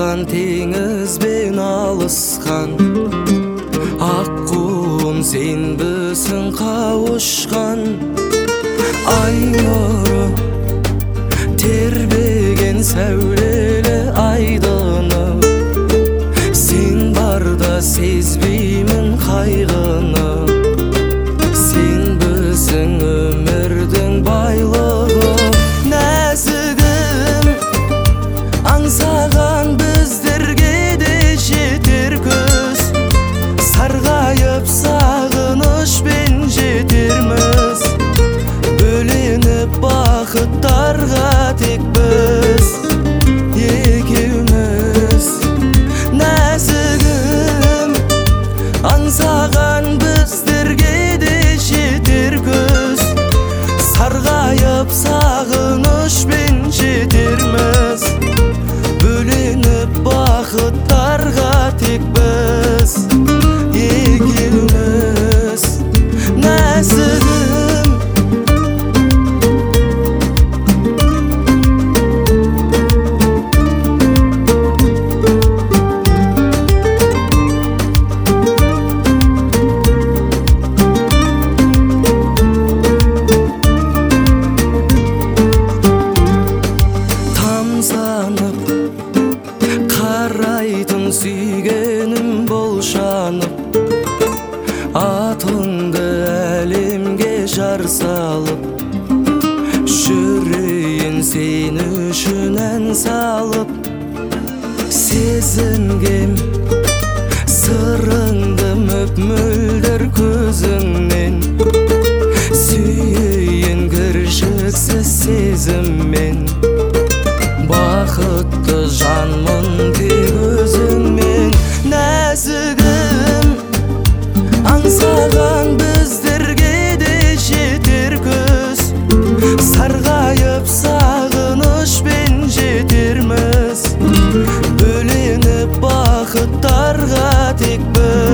Алтын теңізбен алысқан, аққуым сен бісің қауышқан. Ай нұры тербеген сәулелі айдыны, сен барда сезбеймін қайғыны. Сен бісің өмірдің байлығы, нәзігім аңсаған біздерге де жетер көз. Сарғайып сағынышпен жетерміз, бөленіп бақыттарға тек біз екеуміз. Нәзігім аңсаған біздерге де жетер көз. Сарғайып сағынышпен жетерміз, бөленіп бақыттарға тек біз екеуміз. Нәзігім тамсанып қарайтын сүйгенім болшанып, атыңды әлемге жар салып, жүрейін сен үшін ән салып. Сезінгем сырыңды мөп-мөлдір көзіңнен, сүйейін кіршіксіз сезіммен. Бақытты жанмын тек өзіңмен. Нәзігім аңсаған біздерге де жетер көз. Сарғайып сағынышпен жетерміз, бөленіп бақыттарға тек біз